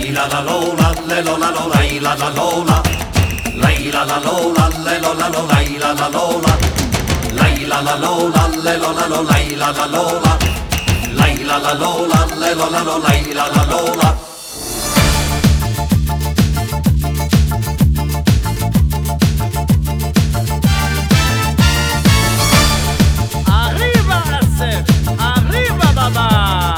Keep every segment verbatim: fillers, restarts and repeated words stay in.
Layla la lola, lela la lo, layla la lola. Layla la lola, lela la lo, layla la lola. Layla la lola, lela la lo, layla la lola. Layla la lola, lela la lo, layla la lola. Arriba Asef, arriba baba.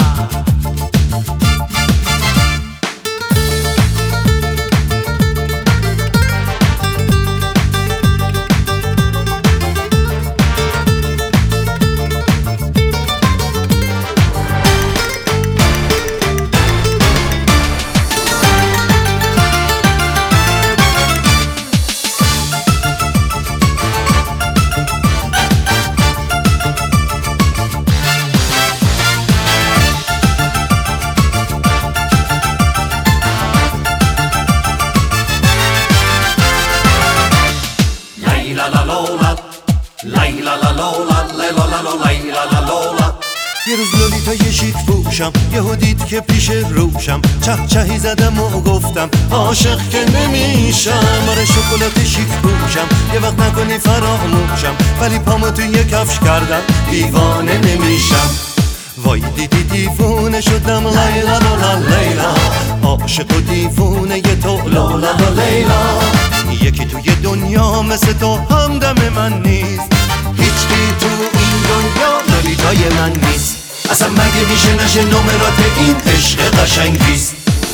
یه روز لولیتا یه شیک فروشم یهو دید که پیش روشم چه چهی زدم و گفتم عاشق که نمیشم. آره شکلات شیک فروشم یه وقت نکنی فراموشم، ولی پامو تو یه کفش کردم دیوانه نمیشم. وای دیدی دیوونه شدم لیلا لالا لیلا، عاشق و دیوونه یه تو لالا لالا لیلا. یکی توی دنیا مثل تو همدم من نیست، هیچکی تو این دنیا لولیتای من نیست. اصلا مگه میشه نشه نمرات این عشق قشنگ بیست.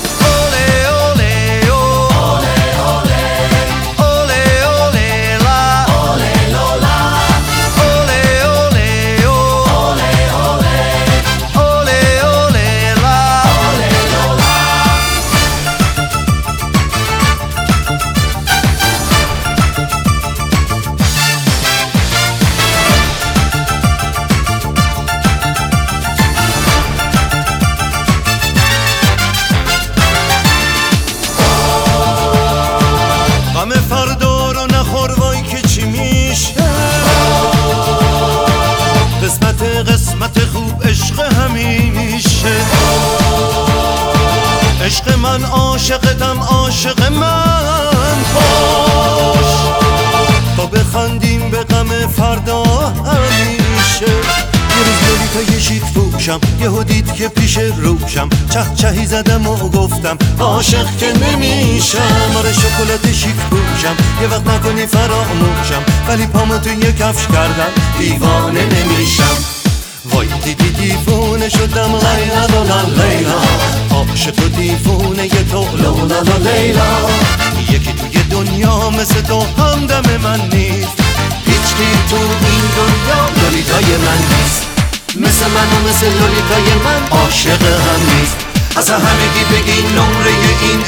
فردا رو نخور وای که چی میشه، قسمت قسمت خوب عشق همیشه. عشق من عاشقتم عاشق من باش، تا بخندیم به غم فردا همیشه. یه روز لولیتا یه شیک فروشم یهو دید که پیش روشم چه چهی زدم و گفتم عاشق که نمیشم. آره شکلات شیک فروشم یه وقت نکنی فراموشم، ولی پامو تو یه کفش کردم دیوانه نمیشم. وای دیدی دیوونه شدم لیلا لالا لیلا، عاشق و دیوونه یه تو لالا لالا لیلا. یکی توی دنیا مثل تو همدم من نیست، هیچکی تو این دنیا لولیتای من نیست. مثل من و مثل لولیتای من عاشق هم نیست. اصلا همگی بگی نمره این